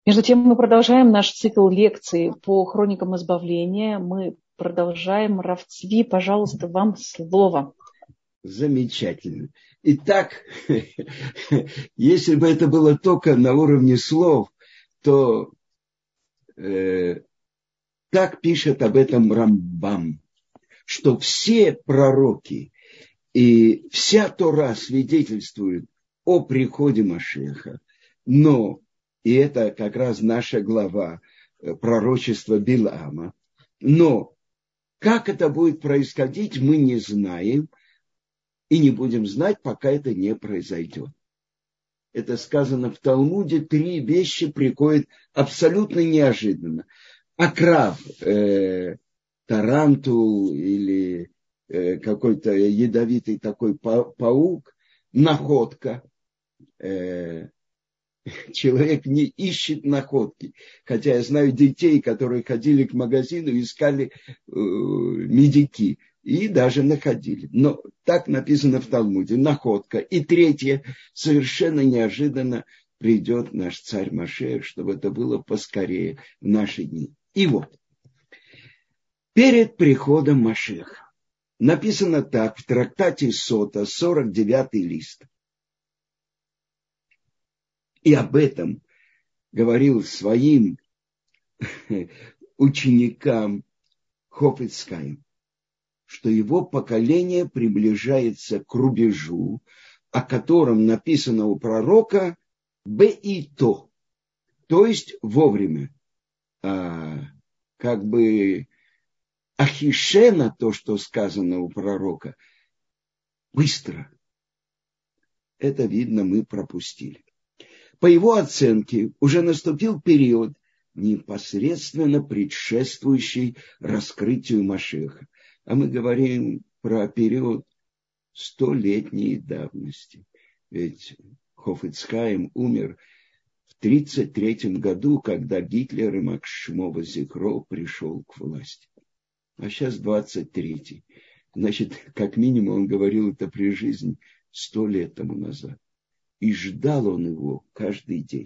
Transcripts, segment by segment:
Между тем мы продолжаем наш цикл лекций по хроникам избавления. Мы продолжаем. Рав Цви, пожалуйста, вам слово. Замечательно. Итак, если бы это было только на уровне слов, то так пишет об этом Рамбам, что все пророки и вся Тора свидетельствуют о приходе Машиаха, но, и это как раз наша глава пророчества Билаама, но как это будет происходить, мы не знаем и не будем знать, пока это не произойдет. Это сказано в Талмуде, 3 вещи приходят абсолютно неожиданно. Акрав, тарантул или какой-то ядовитый такой паук, находка. Человек не ищет находки. Хотя я знаю детей, которые ходили к магазину и искали медики. И даже находили. Но так написано в Талмуде. Находка. И 3, совершенно неожиданно придет наш царь Машиах, чтобы это было поскорее в наши дни. И вот. Перед приходом Машиаха. Написано так в трактате Сота, 49-й лист. И об этом говорил своим ученикам Хафец Хаим, что его поколение приближается к рубежу, о котором написано у пророка «беито», то есть вовремя. Как бы ахишена, то, что сказано у пророка, быстро. Это, видно, мы пропустили. По его оценке, уже наступил период, непосредственно предшествующий раскрытию Машиаха. А мы говорим про период 100-летней давности. Ведь Хафец Хаим умер в 1933 году, когда Гитлер и Макс Шмова Зикро пришел к власти. А сейчас 23-й. Значит, как минимум он говорил это при жизни 100 лет тому назад. И ждал он его каждый день.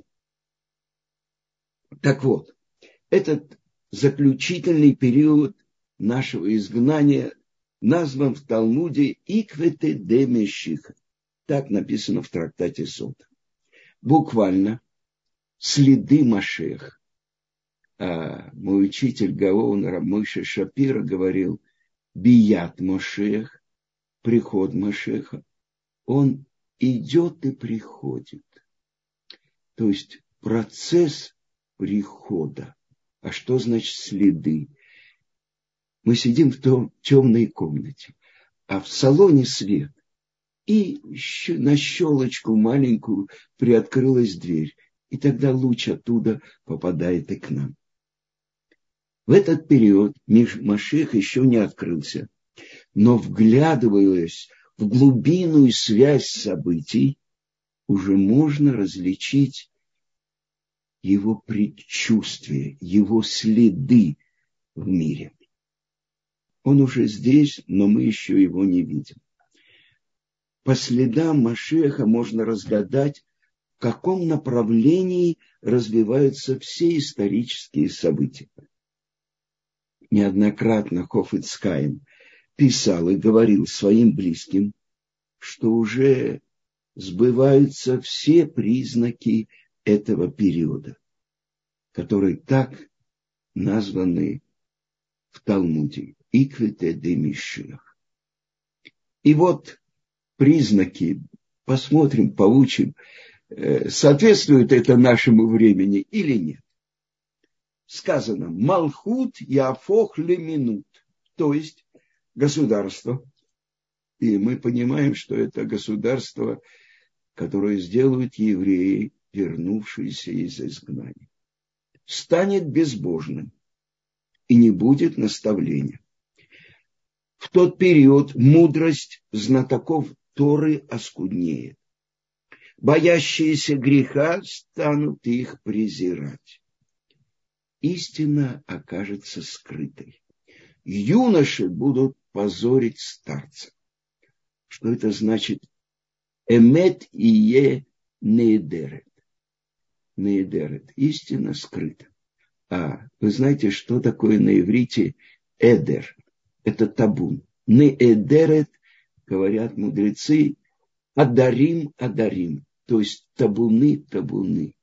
Так вот, этот заключительный период нашего изгнания назван в Талмуде «Иквете де Мешиха». Так написано в трактате Сота. Буквально следы Машиаха. А мой учитель Гаон Рав Мойше Шапира говорил «Бият Машиах», приход Машиаха. Он идет и приходит. То есть процесс прихода. А что значит следы? Мы сидим в темной комнате, а в салоне свет. И на щелочку маленькую приоткрылась дверь. И тогда луч оттуда попадает и к нам. В этот период Машиах еще не открылся. Но вглядываясь в глубину и связь событий, уже можно различить его предчувствия, его следы в мире. Он уже здесь, но мы еще его не видим. По следам Машиаха можно разгадать, в каком направлении развиваются все исторические события. Неоднократно Хафец Хаим писал и говорил своим близким, что уже сбываются все признаки этого периода, которые так названы в Талмуде «Иквете де Мишиах». И вот признаки, посмотрим, поучим, соответствует это нашему времени или нет. Сказано «Малхут яфох леминут», то есть государство. И мы понимаем, что это государство, которое сделают евреи, вернувшиеся из изгнания. Станет безбожным и не будет наставления. В тот период мудрость знатоков Торы оскуднеет. Боящиеся греха станут их презирать. Истина окажется скрытой. Юноши будут позорить старца. Что это значит? Эмет ие неедерет. неэдерет, истина скрыта. А вы знаете, что такое на иврите эдер? Это табун. Неэдерет, говорят мудрецы, адарим, адарим. То есть табуны, табуны.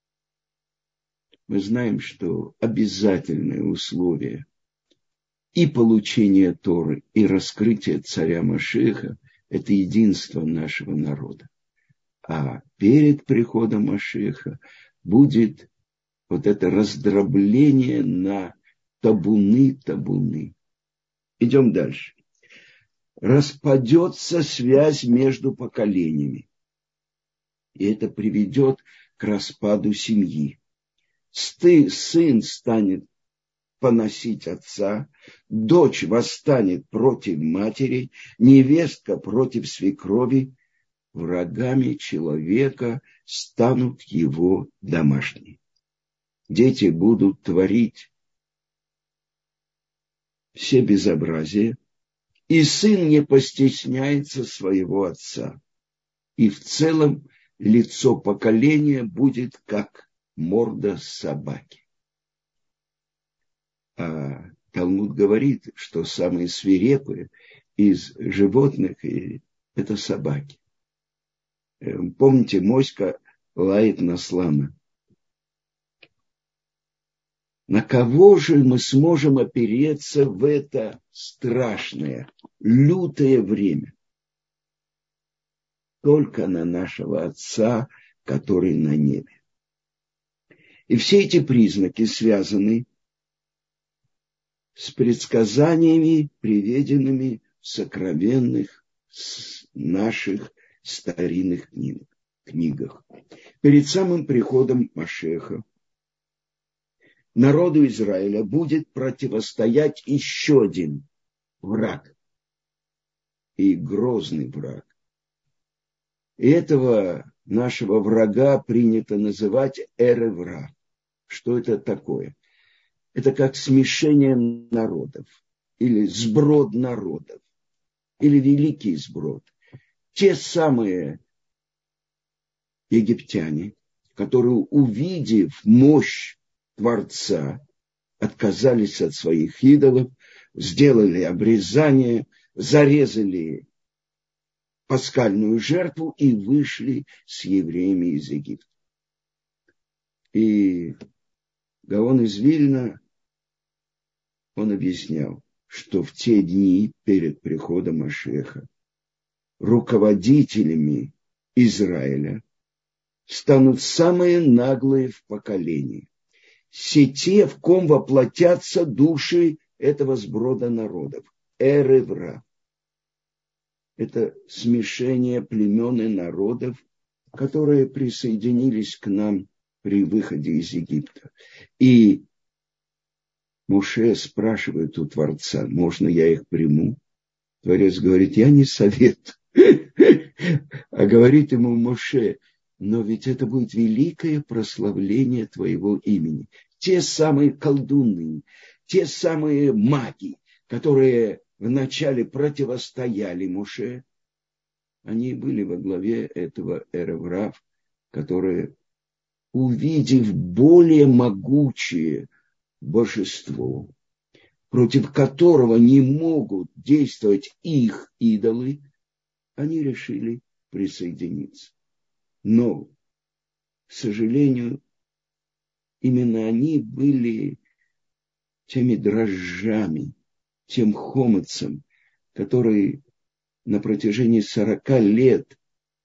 Мы знаем, что обязательное условие и получения Торы, и раскрытия царя Машиаха – это единство нашего народа. А перед приходом Машиаха будет вот это раздробление на табуны. Идем дальше. Распадется связь между поколениями. И это приведет к распаду семьи. Сын станет поносить отца, дочь восстанет против матери, невестка против свекрови. Врагами человека станут его домашние. Дети будут творить все безобразия, и сын не постесняется своего отца. И в целом лицо поколения будет как морда собаки. А Талмуд говорит, что самые свирепые из животных – это собаки. Помните, моська лает на слона. На кого же мы сможем опереться в это страшное, лютое время? Только на нашего Отца, который на небе. И все эти признаки связаны с предсказаниями, приведенными в сокровенных наших старинных книгах. Перед самым приходом Машиаха народу Израиля будет противостоять еще один враг. И грозный враг. И этого нашего врага принято называть эрев ра. Что это такое? Это как смешение народов. Или сброд народов. Или великий сброд. Те самые египтяне, которые, увидев мощь Творца, отказались от своих идолов, сделали обрезание, зарезали пасхальную жертву и вышли с евреями из Египта. И Гаон из Вильна, он объяснял, что в те дни перед приходом Машиаха руководителями Израиля станут самые наглые в поколении. Все те, в ком воплотятся души этого сброда народов. Эрев ра. Это смешение племен и народов, которые присоединились к нам при выходе из Египта. И Моше спрашивает у Творца, можно я их приму? Творец говорит, я не советую. А говорит ему Моше, но ведь это будет великое прославление твоего имени. Те самые колдуны, те самые маги, которые вначале противостояли Моше, они были во главе этого эрев ра, которые, увидев более могучее божество, против которого не могут действовать их идолы, они решили присоединиться. Но, к сожалению, именно они были теми дрожжами, тем хомутцем, который на протяжении 40 лет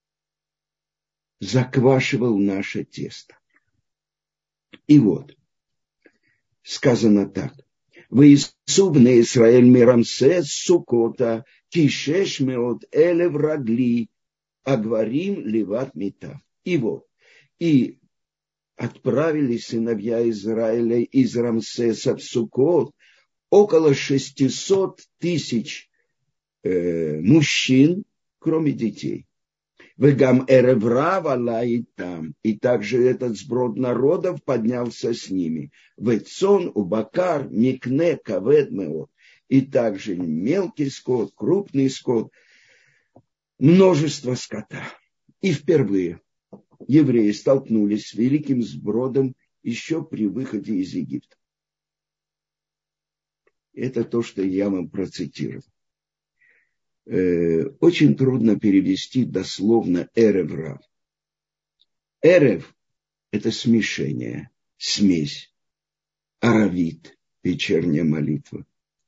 заквашивал наше тесто. И вот, сказано так. «Ваису бней Исраэль мирамсес сукота кишеш меот элев рагли агварим ливат митав». И вот, и отправились сыновья Израиля из Рамсеса в Суккот около 600 тысяч мужчин, кроме детей. Вегам эрев ра валай там. И также этот сброд народов поднялся с ними. Вецон, убакар, микне, кавед меот. И также мелкий скот, крупный скот, множество скота. И впервые евреи столкнулись с великим сбродом еще при выходе из Египта. Это то, что я вам процитировал. Очень трудно перевести дословно эрев рав. Эрев – это смешение, смесь. Аравит – вечерняя молитва.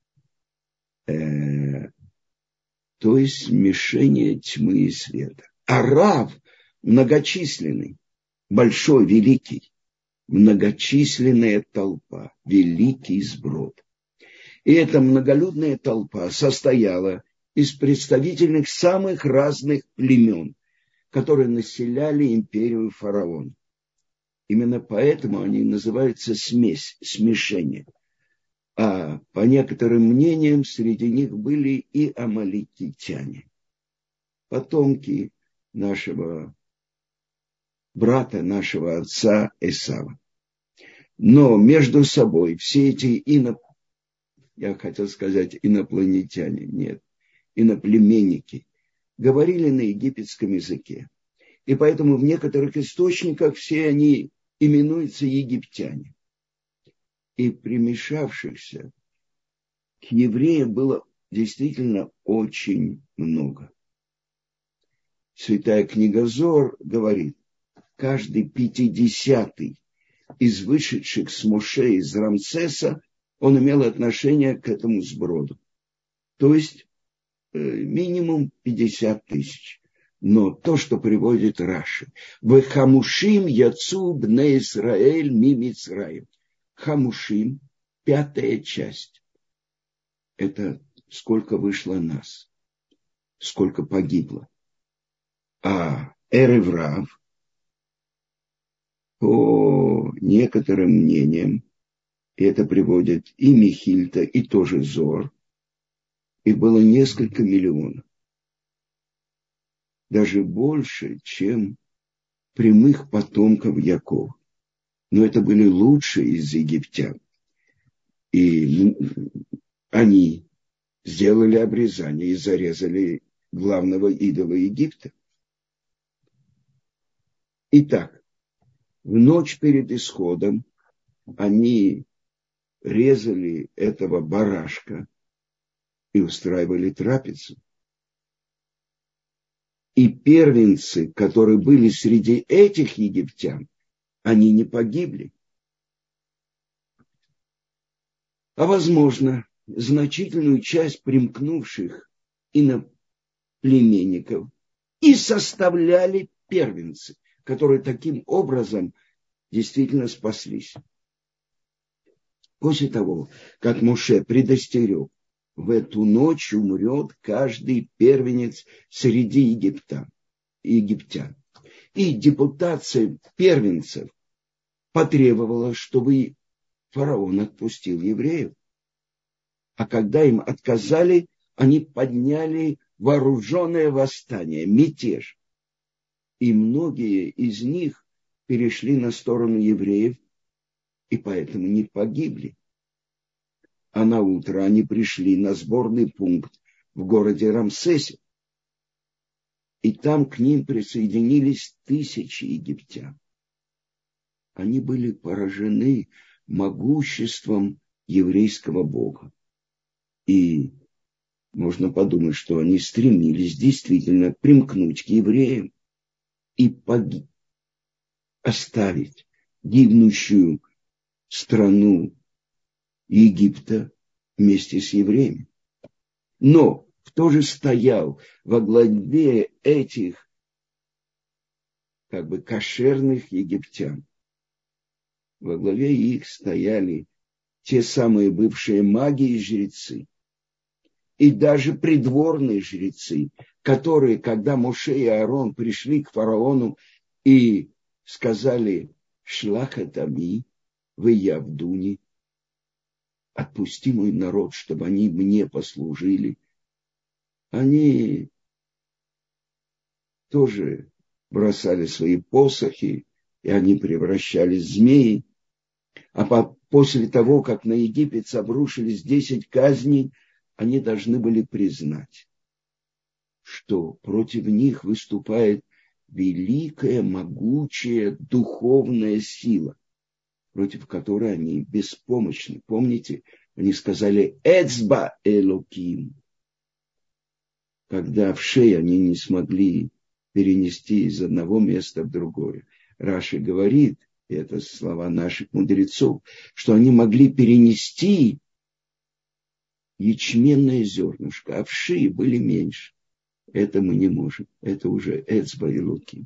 То есть смешение тьмы и света. А рав – многочисленный, большой, великий. Многочисленная толпа, великий сброд. И эта многолюдная толпа состояла из представительных самых разных племен, которые населяли империю фараона. Именно поэтому они называются смесь, смешение. А по некоторым мнениям среди них были и амаликитяне, потомки нашего брата, нашего отца Эсава. Но между собой все эти я хотел сказать инопланетяне, нет, иноплеменники, говорили на египетском языке. И поэтому в некоторых источниках все они именуются египтяне. И примешавшихся к евреям было действительно очень много. Святая книга Зоар говорит, каждый 50-й из вышедших с Моше из Рамсеса, он имел отношение к этому сброду. То есть минимум 50 тысяч. Но то, что приводит Раши. «Вехамушим яцу бне Исраэль ми Мицраим». Хамушим, 5-я часть. Это сколько вышло нас, сколько погибло. А эрев рав, по некоторым мнениям, и это приводит и Михильта, и тоже Зоар, их было несколько миллионов. Даже больше, чем прямых потомков Якова. Но это были лучшие из египтян. И они сделали обрезание и зарезали главного идола Египта. Итак, в ночь перед исходом они резали этого барашка и устраивали трапезу. И первенцы, которые были среди этих египтян, они не погибли. А возможно, значительную часть примкнувших иноплеменников и составляли первенцы, которые таким образом действительно спаслись. После того, как Моше предостерег, в эту ночь умрет каждый первенец среди египтян. И депутация первенцев потребовала, чтобы фараон отпустил евреев. А когда им отказали, они подняли вооруженное восстание, мятеж. И многие из них перешли на сторону евреев, и поэтому не погибли. А на утро они пришли на сборный пункт в городе Рамсесе. И там к ним присоединились тысячи египтян. Они были поражены могуществом еврейского Бога. И можно подумать, что они стремились действительно примкнуть к евреям и оставить гибнущую страну Египта вместе с евреями. Но кто же стоял во главе этих кошерных египтян? Во главе их стояли те самые бывшие маги и жрецы. И даже придворные жрецы, которые, когда Моше и Аарон пришли к фараону и сказали «Шлах этами, вы явдуни», отпусти мой народ, чтобы они мне послужили, они тоже бросали свои посохи, и они превращались в змеи. А после того, как на Египет обрушились 10 казней, они должны были признать, что против них выступает великая, могучая духовная сила, против которой они беспомощны. Помните, они сказали «Эцба Элоким», когда в шее они не смогли перенести из одного места в другое. Раши говорит, и это слова наших мудрецов, что они могли перенести ячменное зернышко, а вши были меньше. Это мы не можем. Это уже Эцба и Луки.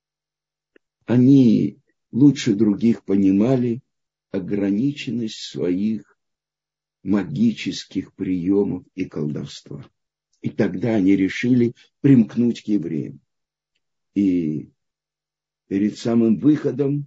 Они лучше других понимали ограниченность своих магических приемов и колдовства. И тогда они решили примкнуть к евреям. И перед самым выходом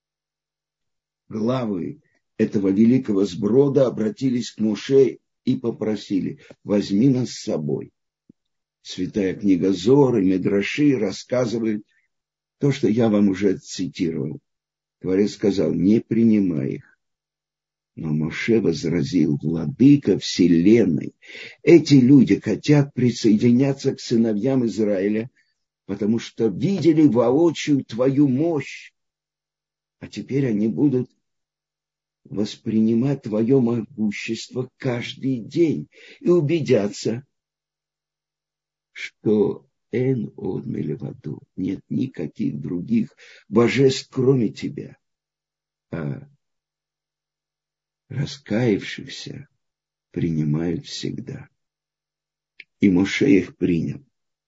главы этого великого сброда обратились к Моше и попросили: возьми нас с собой. Святая книга Зор и Мидраши рассказывает то, что я вам уже цитировал. Творец сказал: не принимай их. Но Моше возразил: владыка вселенной, эти люди хотят присоединяться к сыновьям Израиля, потому что видели воочию твою мощь, а теперь они будут воспринимать твое могущество каждый день и убедятся, что эн од мелеваду, нет никаких других божеств, кроме тебя. А раскаявшихся принимают всегда. И Моше их принял.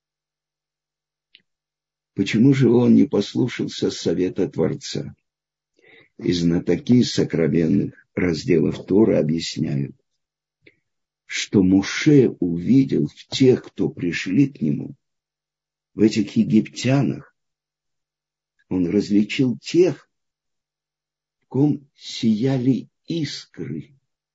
Почему же он не послушался совета Творца? И знатоки сокровенных разделов Торы объясняют, что Моше увидел в тех, кто пришли к нему, в этих египтянах, он различил тех, в ком сияли искры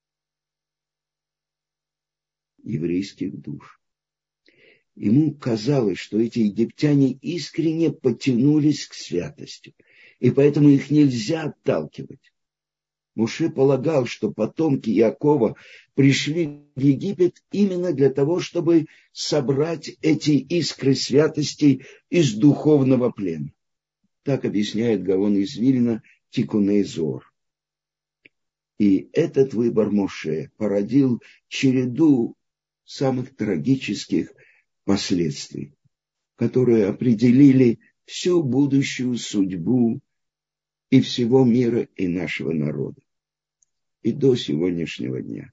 еврейских душ. Ему казалось, что эти египтяне искренне потянулись к святости, и поэтому их нельзя отталкивать. Моше полагал, что потомки Иакова пришли в Египет именно для того, чтобы собрать эти искры святости из духовного плена. Так объясняет Гаон из Вильна Тикуней Зор. И этот выбор Моше породил череду самых трагических последствий, которые определили всю будущую судьбу и всего мира, и нашего народа, и до сегодняшнего дня.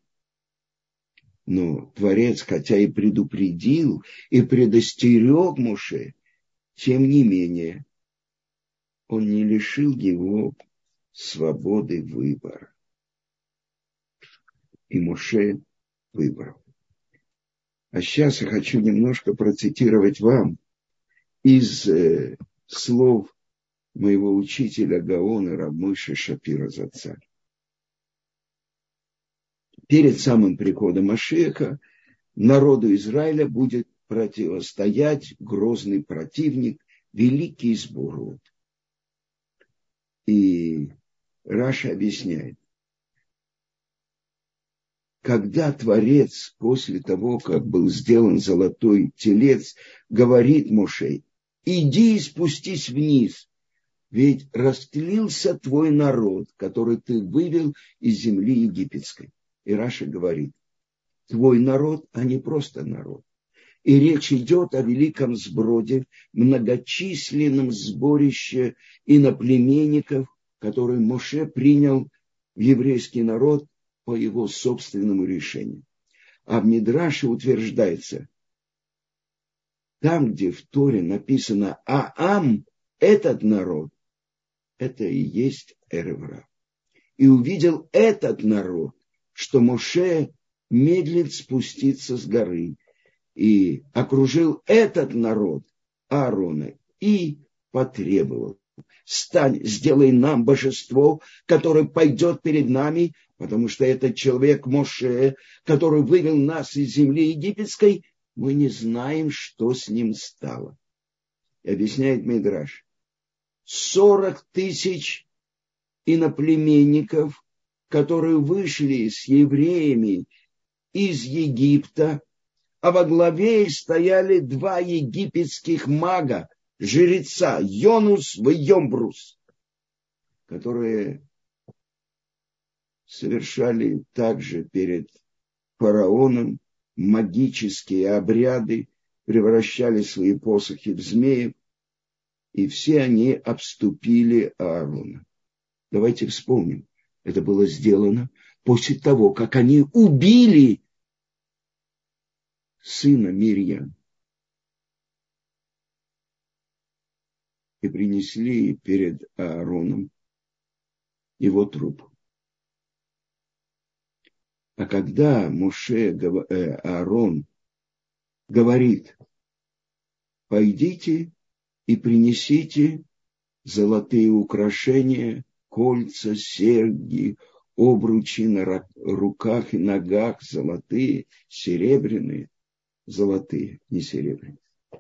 Но Творец, хотя и предупредил, и предостерег Моше, тем не менее, он не лишил его свободы выбора. И Моше выбрал. А сейчас я хочу немножко процитировать вам из слов моего учителя Гаона Рав Мойше Шапира Зацаль. Перед самым приходом Машиаха народу Израиля будет противостоять грозный противник, великий сбород. И Раши объясняет, когда Творец после того, как был сделан золотой телец, говорит Моше: иди и спустись вниз, ведь растлился твой народ, который ты вывел из земли египетской. И Раши говорит: твой народ, а не просто народ. И речь идет о великом сброде, многочисленном сборище иноплеменников, который Моше принял в еврейский народ по его собственному решению. А в Мидраше утверждается, там, где в Торе написано «Аам», этот народ, это и есть эрев рав. И увидел этот народ, что Моше медлит спуститься с горы, и окружил этот народ Аарона и потребовал: стань, сделай нам божество, которое пойдет перед нами, потому что этот человек Моше, который вывел нас из земли египетской, мы не знаем, что с ним стало. И объясняет Мидраш: 40 тысяч иноплеменников, которые вышли с евреями из Египта, а во главе стояли 2 египетских мага, жреца Йонус в Йомбрус, которые совершали также перед фараоном магические обряды, превращали свои посохи в змеев, и все они обступили Аарона. Давайте вспомним, это было сделано после того, как они убили сына Мирьям и принесли перед Аароном его труп. А когда Аарон говорит: пойдите и принесите золотые украшения, кольца, серьги, обручи на руках и ногах, золотые, серебряные, золотые, не серебряные,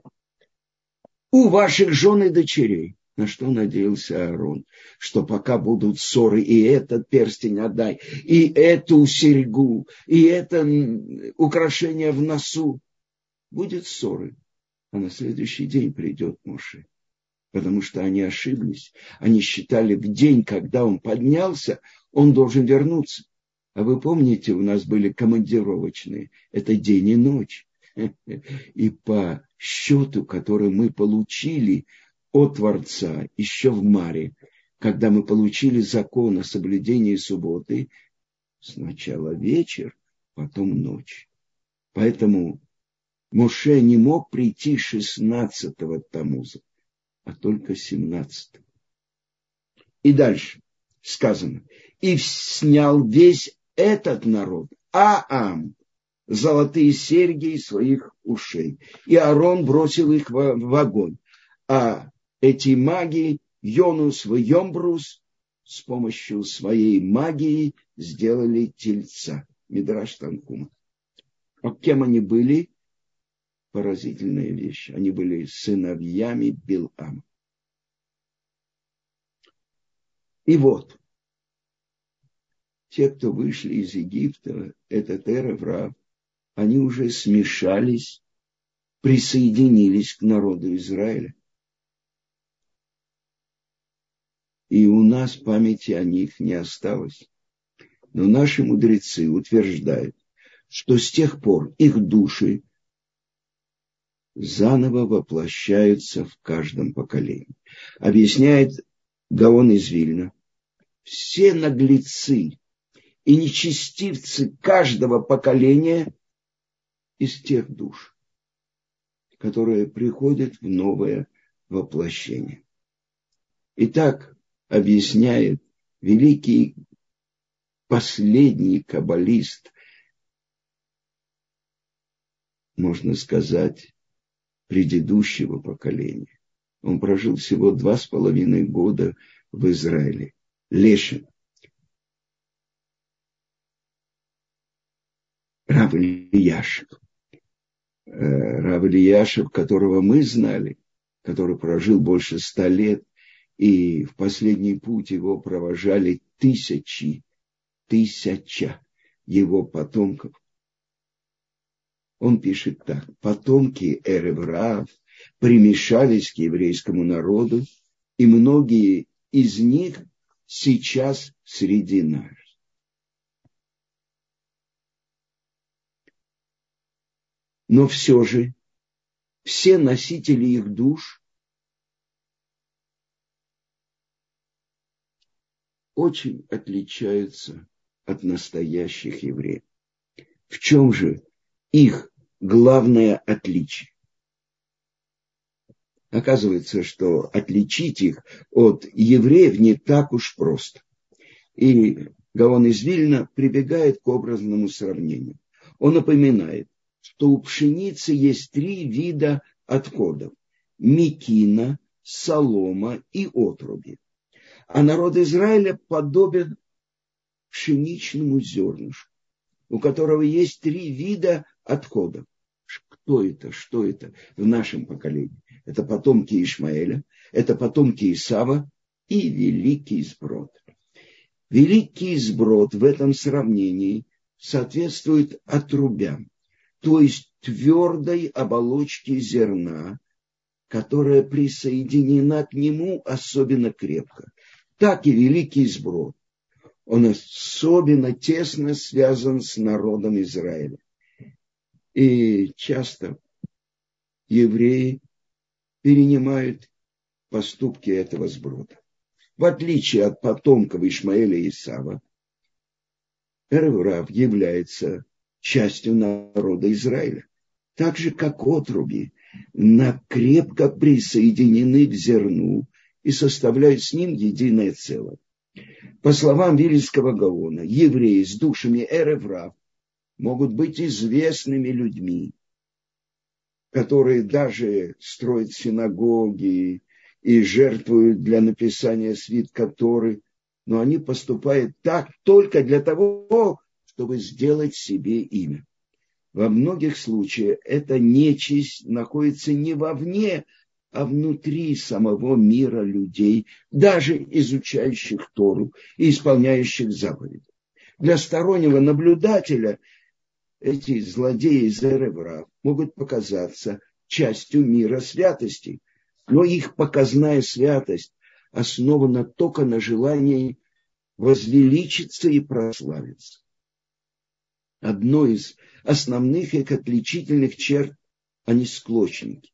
у ваших жен и дочерей. На что надеялся Аарон? Что пока будут ссоры, и этот перстень отдай, и эту серьгу, и это украшение в носу, будет ссоры. А на следующий день придет Моше. Потому что они ошиблись. Они считали, в день, когда он поднялся, он должен вернуться. А вы помните, у нас были командировочные. Это день и ночь. И по счету, который мы получили от Творца еще в Маре, когда мы получили закон о соблюдении субботы, сначала вечер, потом ночь. Поэтому Моше не мог прийти 16-го Тамуза, а только 17-го. И дальше сказано: и снял весь этот народ, Аам, золотые серьги из своих ушей. И Аарон бросил их в огонь. А эти маги, Йонус в Йомбрус, с помощью своей магии сделали тельца. Мидраш Танхума. А кем они были? Поразительная вещь. Они были сыновьями Билама. И вот, те, кто вышли из Египта, этот эрев Рав, они уже смешались, присоединились к народу Израиля. И у нас памяти о них не осталось. Но наши мудрецы утверждают, что с тех пор их души заново воплощаются в каждом поколении. Объясняет Гаон из Вильна: все наглецы и нечестивцы каждого поколения из тех душ, которые приходят в новое воплощение. Итак, объясняет великий последний каббалист, можно сказать, предыдущего поколения. Он прожил всего 2,5 года в Израиле. Лешин. Рав Ильяшев. Рав Ильяшев, которого мы знали, который прожил больше 100 лет, и в последний путь его провожали тысяча его потомков. Он пишет так: потомки эрев Рав примешались к еврейскому народу, и многие из них сейчас среди нас. Но все же все носители их душ очень отличаются от настоящих евреев. В чем же их главное отличие? Оказывается, что отличить их от евреев не так уж просто. И Гаон из Вильна прибегает к образному сравнению. Он напоминает, что у пшеницы есть 3 вида отходов: мекина, солома и отруби. А народ Израиля подобен пшеничному зернышку, у которого есть 3 вида отходов. Кто это? Что это в нашем поколении? Это потомки Ишмаэля, это потомки Исава и великий сброд. Великий сброд в этом сравнении соответствует отрубям, то есть твердой оболочке зерна, которая присоединена к нему особенно крепко. Так и великий сброд. Он особенно тесно связан с народом Израиля. И часто евреи перенимают поступки этого сброда. В отличие от потомков Ишмаэля и Исава, эрев рав является частью народа Израиля. Так же, как отруби, крепко присоединены к зерну и составляют с ним единое целое. По словам Вильнского Гаона, евреи с душами эрев рав могут быть известными людьми, которые даже строят синагоги и жертвуют для написания свитка Торы, но они поступают так только для того, чтобы сделать себе имя. Во многих случаях эта нечисть находится не вовне, а внутри самого мира людей, даже изучающих Тору и исполняющих заповеди. Для стороннего наблюдателя эти злодеи из эрев рав могут показаться частью мира святости, но их показная святость основана только на желании возвеличиться и прославиться. Одной из основных их отличительных черт – они склочники.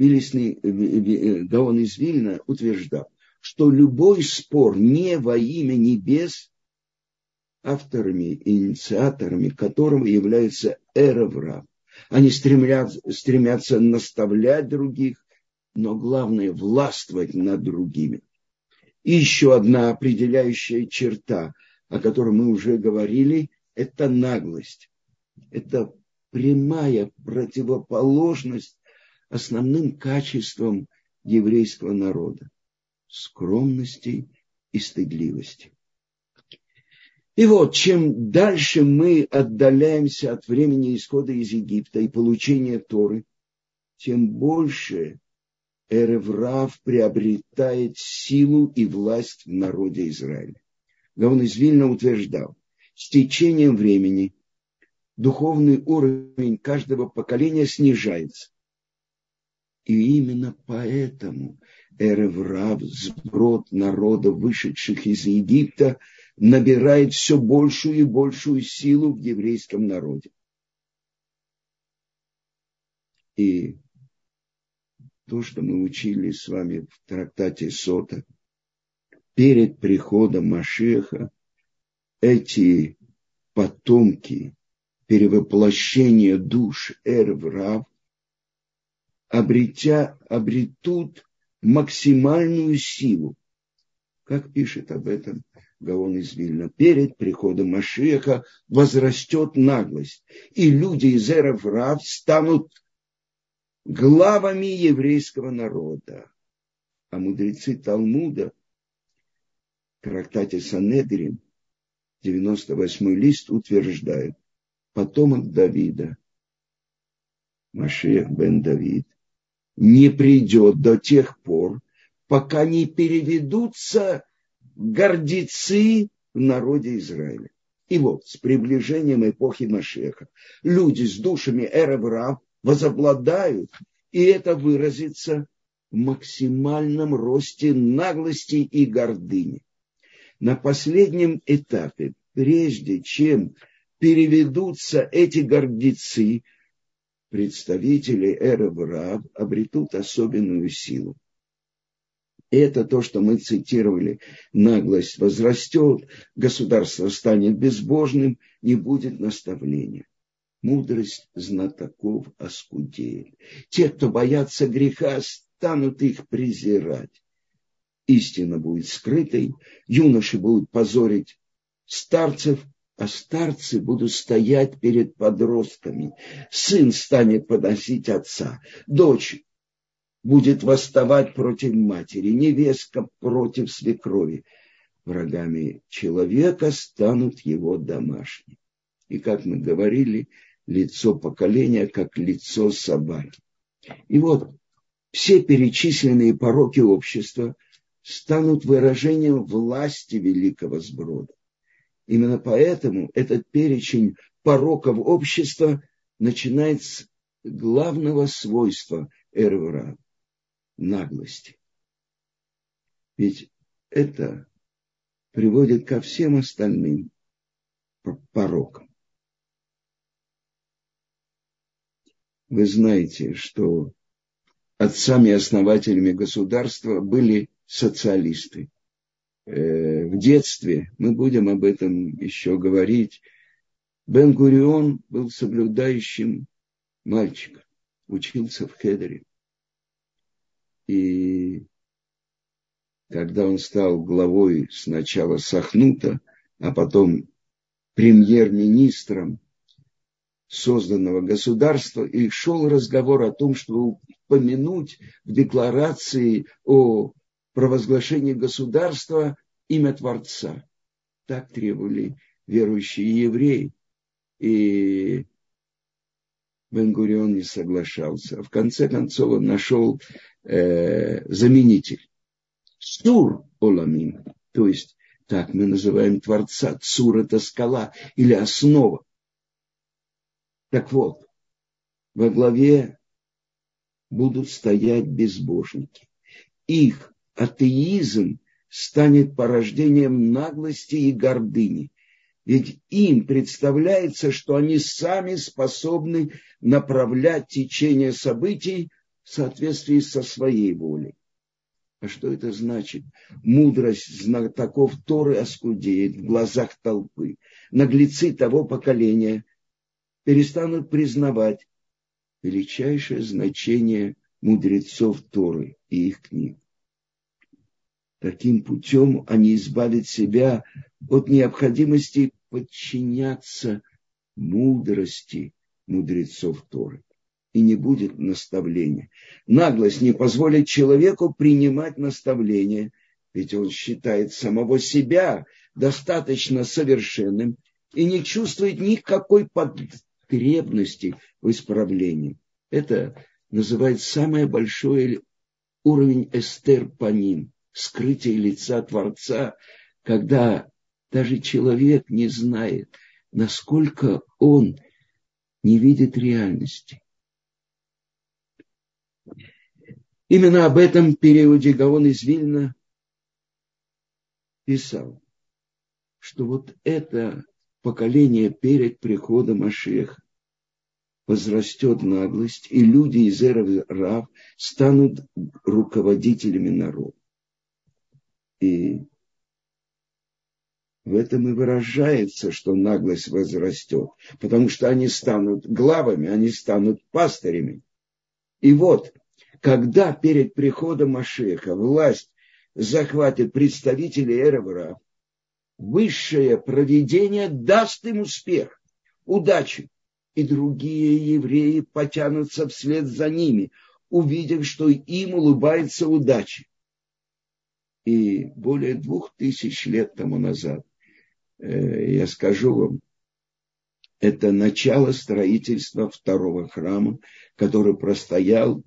Гаон из Вильна утверждал, что любой спор не во имя небес, авторами и инициаторами которого являются эрев рав. Они стремятся наставлять других, но главное – властвовать над другими. И еще одна определяющая черта, о которой мы уже говорили, это наглость. Это прямая противоположность основным качествам еврейского народа – скромности и стыдливости. И вот, чем дальше мы отдаляемся от времени исхода из Египта и получения Торы, тем больше эрев рав приобретает силу и власть в народе Израиля. Гаон из Вильна утверждал, с течением времени духовный уровень каждого поколения снижается. И именно поэтому эрев рав, сброд народов, вышедших из Египта, набирает все большую и большую силу в еврейском народе. И то, что мы учили с вами в трактате Сота, перед приходом Машиаха эти потомки перевоплощения душ эрев рав обретут максимальную силу. Как пишет об этом Гаон из Вильна, перед приходом Машиаха возрастет наглость, и люди из эрев рав станут главами еврейского народа. А мудрецы Талмуда в трактате Санедрин, 98-й лист, утверждают, потомок Давида, Машиах бен Давид, не придет до тех пор, пока не переведутся гордецы в народе Израиля. И вот с приближением эпохи Машиаха люди с душами эрев рав возобладают, и это выразится в максимальном росте наглости и гордыни. На последнем этапе, прежде чем переведутся эти гордецы, представители эрев рав обретут особенную силу. Это то, что мы цитировали. Наглость возрастет, государство станет безбожным, не будет наставления. Мудрость знатоков оскудеет. Те, кто боятся греха, станут их презирать. Истина будет скрытой, юноши будут позорить старцев, а старцы будут стоять перед подростками. Сын станет поносить отца, дочь будет восставать против матери, невестка против свекрови. Врагами человека станут его домашние. И, как мы говорили, лицо поколения, как лицо собаки. И вот все перечисленные пороки общества станут выражением власти великого сброда. Именно поэтому этот перечень пороков общества начинает с главного свойства эрев рав. наглости. Ведь это приводит ко всем остальным порокам. Вы знаете, что отцами и основателями государства были социалисты. В детстве, мы будем об этом еще говорить, Бен-Гурион был соблюдающим мальчиком, учился в Хедере. И когда он стал главой сначала Сахнута, а потом премьер-министром созданного государства, и шел разговор о том, чтобы упомянуть в декларации о провозглашении государства имя Творца. Так требовали верующие евреи. И Бен-Гурион не соглашался. В конце концов он нашел заменитель. Цур Оламим. То есть, так мы называем Творца. Цур – это скала или основа. Так вот, во главе будут стоять безбожники. Их атеизм станет порождением наглости и гордыни. Ведь им представляется, что они сами способны направлять течение событий в соответствии со своей волей. А что это значит? Мудрость знатоков Торы оскудеет в глазах толпы. Наглецы того поколения перестанут признавать величайшее значение мудрецов Торы и их книг. Таким путем они избавят себя от необходимости подчиняться мудрости мудрецов Торы. И не будет наставления. Наглость не позволит человеку принимать наставления, ведь он считает самого себя достаточно совершенным и не чувствует никакой потребности в исправлении. Это называется самый большой уровень эстер паним, скрытие лица Творца, когда даже человек не знает, насколько он не видит реальности. Именно об этом периоде Гаон из Вильна писал, что вот это поколение перед приходом Машиаха возрастет наглость, и люди из эры Рав станут руководителями народа. И в этом и выражается, что наглость возрастет, потому что они станут главами, они станут пастырями. И вот, когда перед приходом Машиаха власть захватит представителей эры Рав, высшее провидение даст им успех, удачу. И другие евреи потянутся вслед за ними, увидев, что им улыбается удача. И более 2000 лет тому назад, я скажу вам, это начало строительства второго храма, который простоял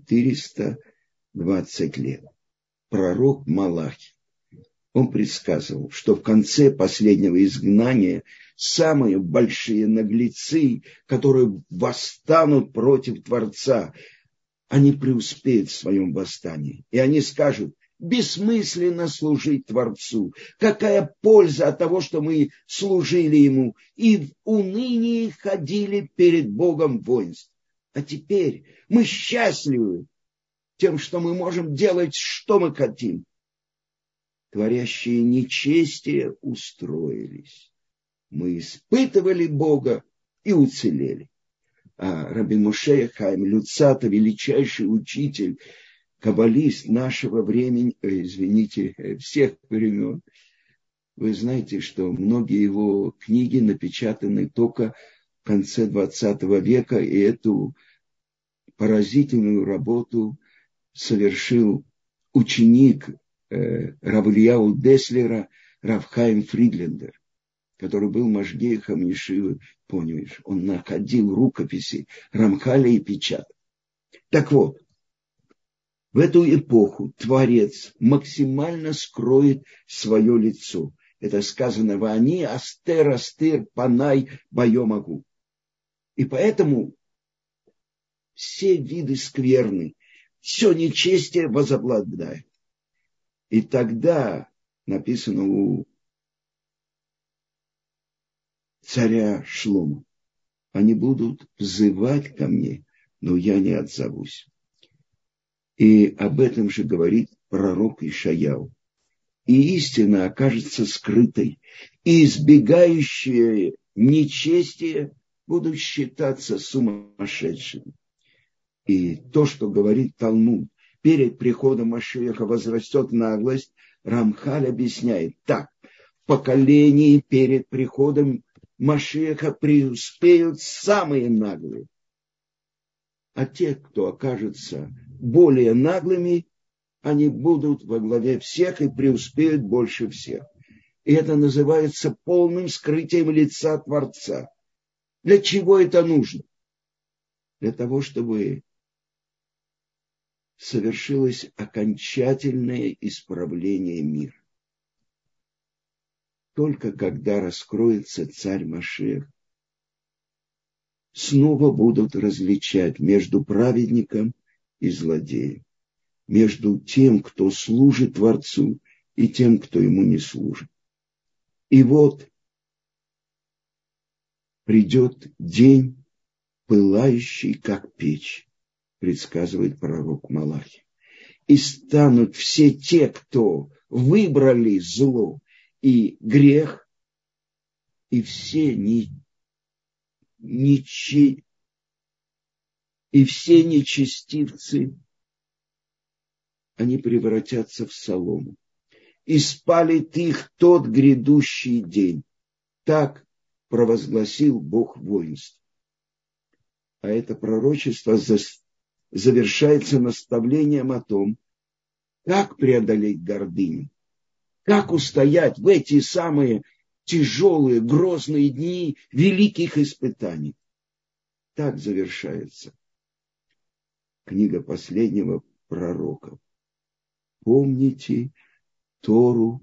420 лет. Пророк Малахи. Он предсказывал, что в конце последнего изгнания самые большие наглецы, которые восстанут против Творца, они преуспеют в своем восстании. И они скажут: бессмысленно служить Творцу. Какая польза от того, что мы служили Ему и в унынии ходили перед Богом воинств. А теперь мы счастливы тем, что мы можем делать, что мы хотим. Творящие нечестие устроились. Мы испытывали Бога и уцелели. А Раби Моше Хаим Люцата, величайший учитель, каббалист нашего времени, всех времен, вы знаете, что многие его книги напечатаны только в конце 20 века, и эту поразительную работу совершил ученик Рав Ильяу Деслера, Рав Хаим Фридлендер, который был машгейхом Ешивы, понимаешь, он находил рукописи Рамхаля и печатал. Так вот, в эту эпоху Творец максимально скроет свое лицо. Это сказано: «Вани астер астер панай байомагу». И поэтому все виды скверны, все нечестие возобладает. И тогда написано у царя Шлома: они будут взывать ко мне, но я не отзовусь. И об этом же говорит пророк Ишаяу. И истина окажется скрытой, и избегающие нечестие будут считаться сумасшедшими. И то, что говорит Талмуд, перед приходом Машиаха возрастет наглость, Рамхаль объясняет так: в поколении перед приходом Машиаха преуспеют самые наглые. А те, кто окажутся более наглыми, они будут во главе всех и преуспеют больше всех. И это называется полным скрытием лица Творца. Для чего это нужно? Для того, чтобы совершилось окончательное исправление мира. Только когда раскроется царь Машиах, снова будут различать между праведником и злодеем, между тем, кто служит Творцу, и тем, кто ему не служит. И вот придет день, пылающий, как печь, предсказывает пророк Малахи. И станут все те, кто выбрали зло и грех, и все нечестивцы, они превратятся в солому. И спалит их тот грядущий день. Так провозгласил Бог воинств. А это пророчество завершается наставлением о том, как преодолеть гордыню, как устоять в эти самые тяжелые, грозные дни великих испытаний. Так завершается книга последнего пророка. Помните Тору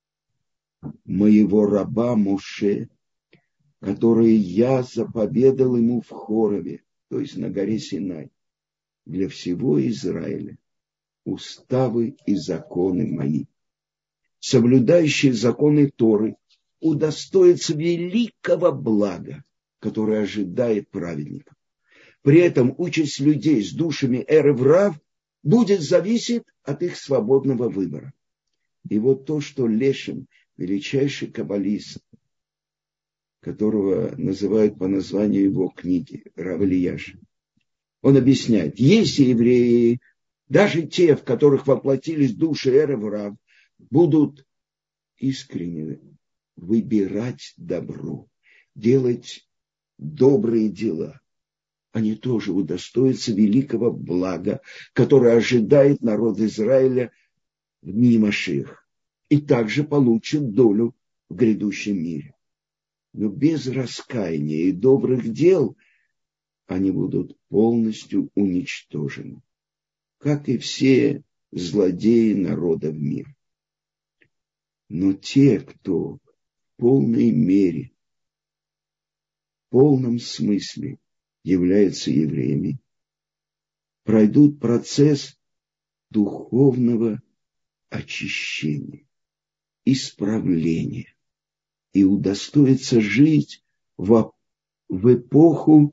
моего раба Моше, которую я заповедал ему в Хорове, то есть на горе Синай, для всего Израиля, уставы и законы мои. Соблюдающие законы Торы удостоится великого блага, которое ожидает праведников. При этом участь людей с душами эрев рав будет зависеть от их свободного выбора. И вот то, что Лешем, величайший каббалист, которого называют по названию его книги, Рав Элияши, он объясняет: если евреи, даже те, в которых воплотились души эрев рав, будут искренне выбирать добро, делать добрые дела, они тоже удостоятся великого блага, которое ожидает народ Израиля в дни Машиаха, и также получат долю в грядущем мире. Но без раскаяния и добрых дел они будут полностью уничтожены, как и все злодеи народа в мире. Но те, кто в полной мере, в полном смысле являются евреями, пройдут процесс духовного очищения, исправления и удостоятся жить в эпоху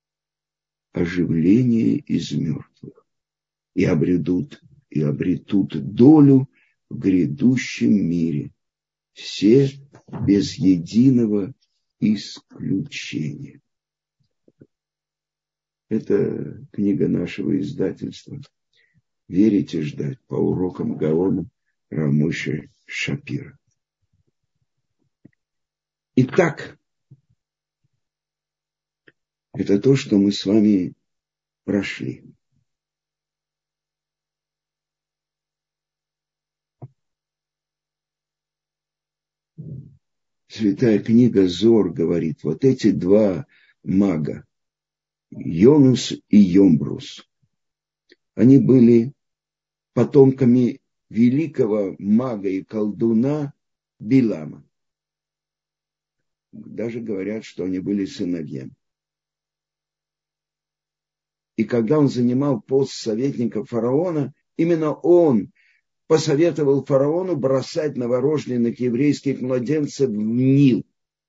оживления из мертвых и обретут долю в грядущем мире, все без единого исключения. Это книга нашего издательства «Верить и ждать» по урокам Гаона Рав Моше Шапира. Итак, это то, что мы с вами прошли. Святая книга Зор говорит: вот эти два мага, Йонус и Йомбрус, они были потомками великого мага и колдуна Билама. Даже говорят, что они были сыновьями. И когда он занимал пост советника фараона, именно он посоветовал фараону бросать новорожденных еврейских младенцев в Нил.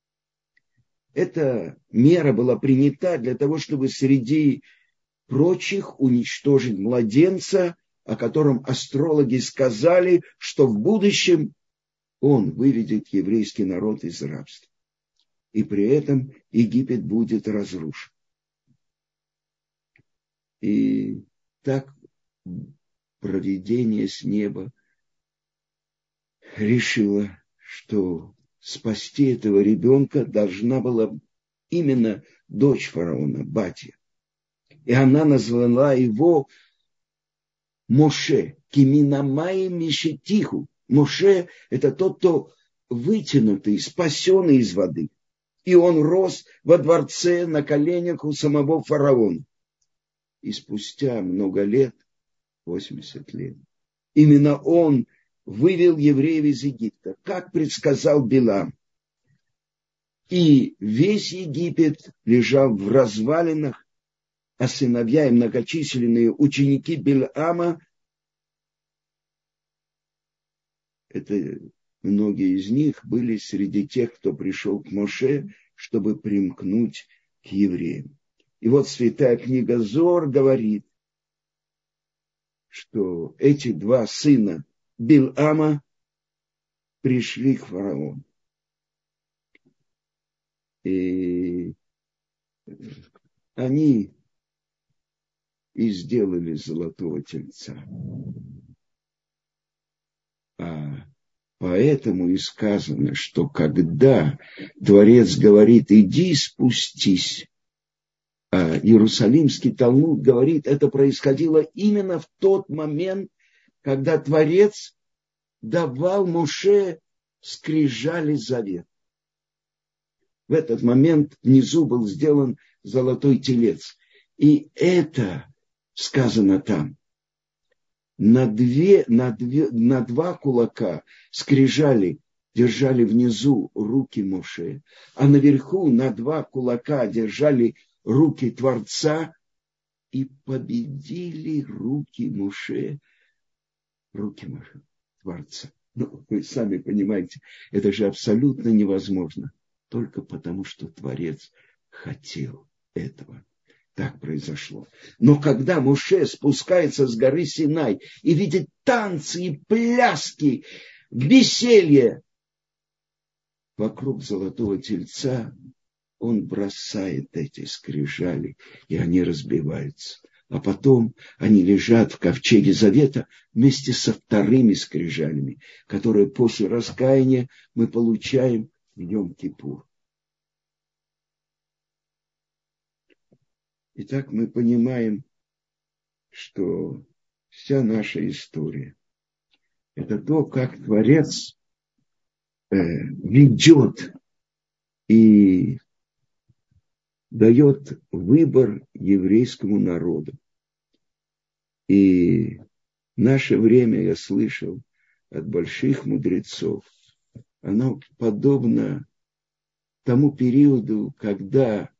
Эта мера была принята для того, чтобы среди прочих уничтожить младенца, о котором астрологи сказали, что в будущем он выведет еврейский народ из рабства. И при этом Египет будет разрушен. И так провидение с неба решило, что спасти этого ребенка должна была именно дочь фараона, Батия. И она назвала его Моше, Киминамай Мишетиху. Моше – это тот, кто вытянутый, спасенный из воды. И он рос во дворце на коленях у самого фараона. И спустя много лет, 80 лет, именно он вывел евреев из Египта, как предсказал Билам. И весь Египет лежал в развалинах, а сыновья и многочисленные ученики Билама, это многие из них были среди тех, кто пришел к Моше, чтобы примкнуть к евреям. И вот святая книга Зоар говорит, что эти два сына Билама пришли к фараону. И они и сделали золотого тельца. Поэтому и сказано, что когда Творец говорит, иди спустись, а Иерусалимский Талмуд говорит, это происходило именно в тот момент, когда Творец давал Моше скрижали завет. В этот момент внизу был сделан золотой телец. И это сказано там. На два кулака скрижали держали внизу руки Моше, а наверху на два кулака держали руки Творца и победили руки Моше, Творца. Ну, вы сами понимаете, это же абсолютно невозможно. Только потому, что Творец хотел этого. Так произошло. Но когда Моше спускается с горы Синай и видит танцы и пляски, веселье вокруг золотого тельца, он бросает эти скрижали, и они разбиваются. А потом они лежат в ковчеге завета вместе со вторыми скрижалями, которые после раскаяния мы получаем в Йом-Кипур. Итак, мы понимаем, что вся наша история – это то, как Творец ведет и дает выбор еврейскому народу. И в наше время, я слышал от больших мудрецов, оно подобно тому периоду, когда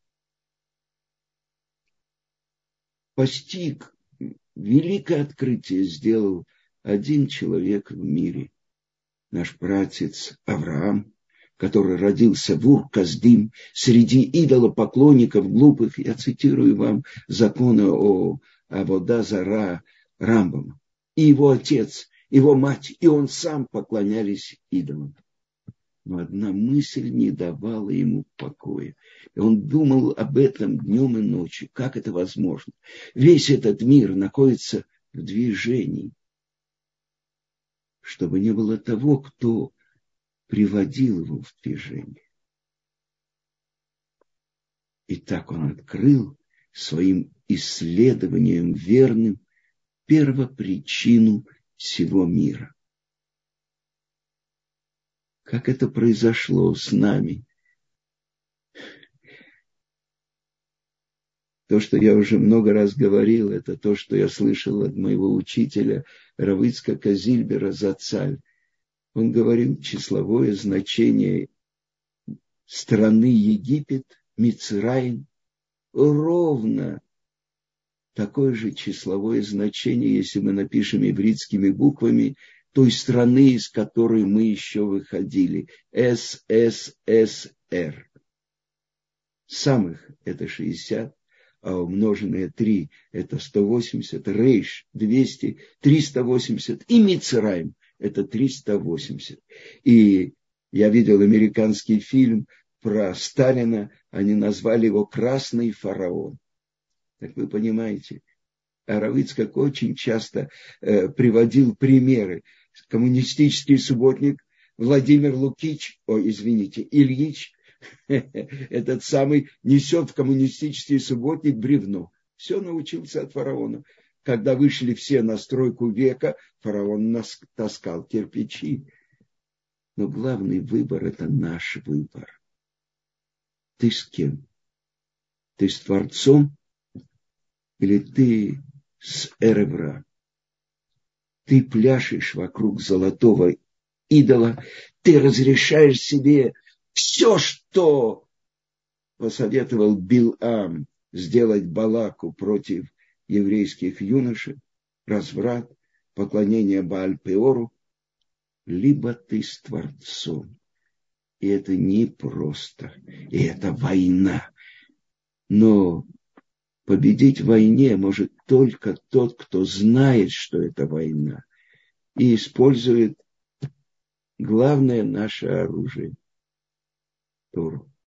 постиг, великое открытие сделал один человек в мире, наш пратец Авраам, который родился в Ур-Каздим среди идолопоклонников глупых. Я цитирую вам законы о Авода Зара Рамбама. И его отец, его мать, и он сам поклонялись идолам. Но одна мысль не давала ему покоя. И он думал об этом днем и ночью. Как это возможно? Весь этот мир находится в движении. Чтобы не было того, кто приводил его в движение. И так он открыл своим исследованием верным первопричину всего мира. Как это произошло с нами? То, что я уже много раз говорил, это то, что я слышал от моего учителя Рав Ицхака Зильбера Зацаль. Он говорил числовое значение страны Египет, Мицраим, ровно такое же числовое значение, если мы напишем ивритскими буквами той страны, из которой мы еще выходили. СССР. Самых это 60, а умноженное 3 это 180, Рейш 200, 380 и Мицраим это 380. И я видел американский фильм про Сталина, они назвали его «Красный фараон». Так вы понимаете, Рав Ицхак очень часто приводил примеры. Коммунистический субботник Владимир Ильич, этот самый, несет в коммунистический субботник бревно. Все научился от фараона. Когда вышли все на стройку века, фараон таскал кирпичи. Но главный выбор – это наш выбор. Ты с кем? Ты с Творцом или ты с Эревра? Ты пляшешь вокруг золотого идола, ты разрешаешь себе все, что посоветовал Билам сделать Балаку против еврейских юношей, разврат, поклонение Бааль-Пеору, либо ты с Творцом. И это непросто, и это война. Но победить в войне может только тот, кто знает, что это война, и использует главное наше оружие – Тору.